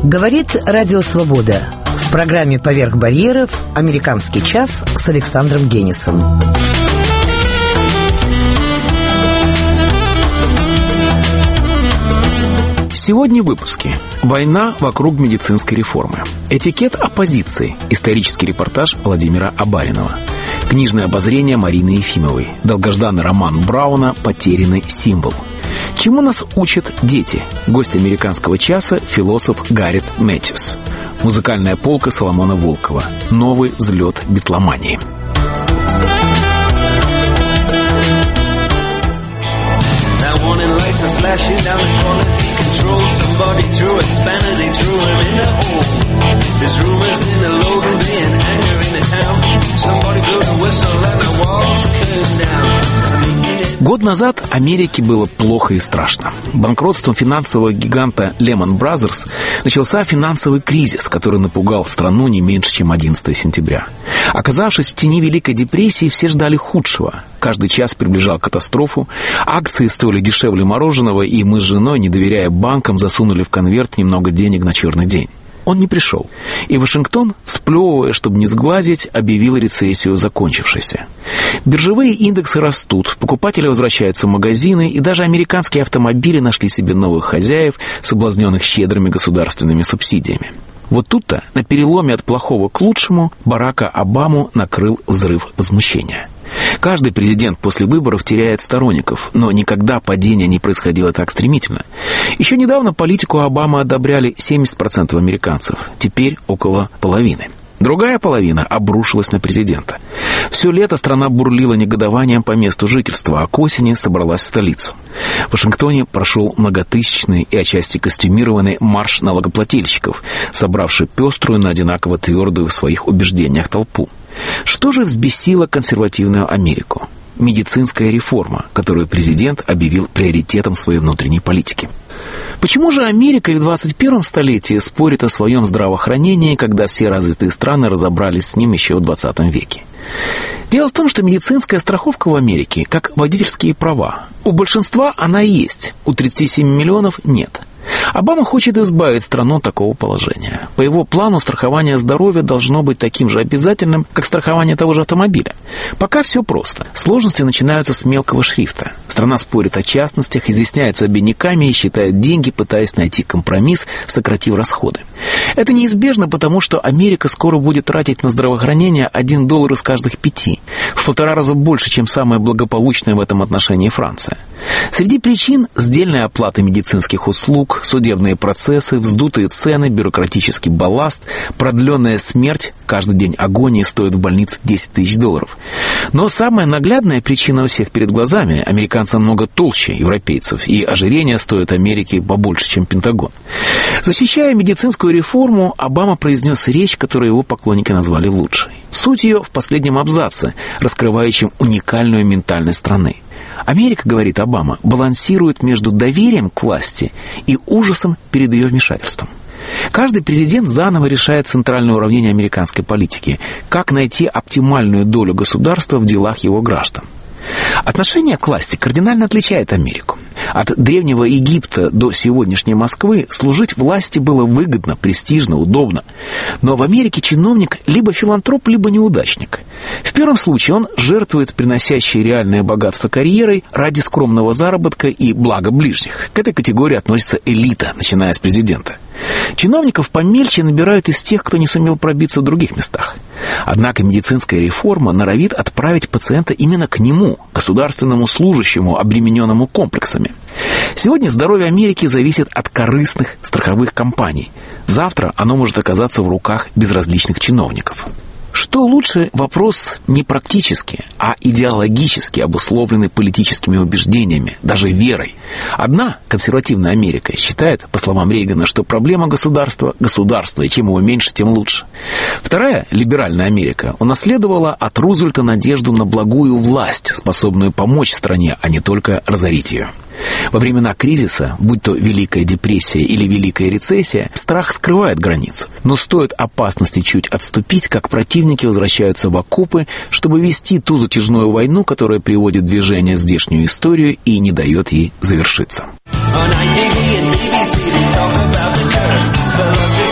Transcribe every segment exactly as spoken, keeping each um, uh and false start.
Говорит Радио Свобода. В программе «Поверх барьеров» «Американский час» с Александром Генисом. Сегодня в выпуске. Война вокруг медицинской реформы. Этикет оппозиции. Исторический репортаж Владимира Абаринова. Книжное обозрение Марины Ефимовой. Долгожданный роман Брауна «Потерянный символ». Чему нас учат дети? Гость американского часа – философ Гаррет Мэтьюс. Музыкальная полка Соломона Волкова. Новый взлет битломании. Год назад Америке было плохо и страшно. Банкротством финансового гиганта Lehman Brothers начался финансовый кризис, который напугал страну не меньше, чем одиннадцатого сентября. Оказавшись в тени Великой депрессии, все ждали худшего. Каждый час приближал катастрофу, акции стоили дешевле мороженого, и мы с женой, не доверяя банкам, засунули в конверт немного денег на черный день. Он не пришел. И Вашингтон, сплевывая, чтобы не сглазить, объявил рецессию закончившейся. Биржевые индексы растут, покупатели возвращаются в магазины, и даже американские автомобили нашли себе новых хозяев, соблазненных щедрыми государственными субсидиями. Вот тут-то, на переломе от плохого к лучшему, Барака Обаму накрыл взрыв возмущения. Каждый президент после выборов теряет сторонников, но никогда падение не происходило так стремительно. Еще недавно политику Обамы одобряли семьдесят процентов американцев, теперь около половины. Другая половина обрушилась на президента. Все лето страна бурлила негодованием по месту жительства, а к осени собралась в столицу. В Вашингтоне прошел многотысячный и отчасти костюмированный марш налогоплательщиков, собравший пеструю, но одинаково твердую в своих убеждениях толпу. Что же взбесило консервативную Америку? Медицинская реформа, которую президент объявил приоритетом своей внутренней политики. Почему же Америка и в двадцать первом столетии спорит о своем здравоохранении, когда все развитые страны разобрались с ним еще в двадцатом веке? Дело в том, что медицинская страховка в Америке как водительские права. У большинства она есть, у тридцати семи миллионов нет. Обама хочет избавить страну от такого положения. По его плану страхование здоровья должно быть таким же обязательным, как страхование того же автомобиля. Пока все просто. Сложности начинаются с мелкого шрифта. Страна спорит о частностях, изъясняется обиняками и считает деньги, пытаясь найти компромисс, сократив расходы. Это неизбежно, потому что Америка скоро будет тратить на здравоохранение один доллар из каждых пяти. В полтора раза больше, чем самая благополучная в этом отношении Франция. Среди причин – сдельная оплата медицинских услуг, судебные процессы, вздутые цены, бюрократический балласт, продленная смерть, каждый день агонии стоит в больнице десять тысяч долларов. Но самая наглядная причина у всех перед глазами – американцы много толще европейцев, и ожирение стоит Америке побольше, чем Пентагон. Защищая медицинскую реформу, Обама произнес речь, которую его поклонники назвали лучшей. Суть ее в последнем абзаце, раскрывающем уникальную ментальность страны. Америка, говорит Обама, балансирует между доверием к власти и ужасом перед ее вмешательством. Каждый президент заново решает центральное уравнение американской политики, как найти оптимальную долю государства в делах его граждан. Отношение к власти кардинально отличает Америку. От древнего Египта до сегодняшней Москвы служить власти было выгодно, престижно, удобно. Но в Америке чиновник либо филантроп, либо неудачник. В первом случае он жертвует приносящей реальное богатство карьерой ради скромного заработка и блага ближних. К этой категории относится элита, начиная с президента. Чиновников помельче набирают из тех, кто не сумел пробиться в других местах. Однако медицинская реформа норовит отправить пациента именно к нему, государственному служащему, обремененному комплексами. Сегодня здоровье Америки зависит от корыстных страховых компаний. Завтра оно может оказаться в руках безразличных чиновников. Что лучше, вопрос не практически, а идеологически обусловленный политическими убеждениями, даже верой. Одна, консервативная Америка, считает, по словам Рейгана, что проблема государства – государство, и чем его меньше, тем лучше. Вторая, либеральная Америка, унаследовала от Рузвельта надежду на благую власть, способную помочь стране, а не только разорить ее. Во времена кризиса, будь то Великая депрессия или Великая рецессия, страх скрывает границу. Но стоит опасности чуть отступить, как противники возвращаются в окопы, чтобы вести ту затяжную войну, которая приводит в движение здешнюю историю и не дает ей завершиться.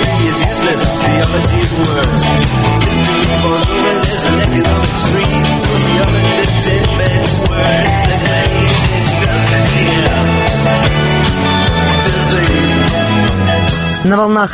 На волнах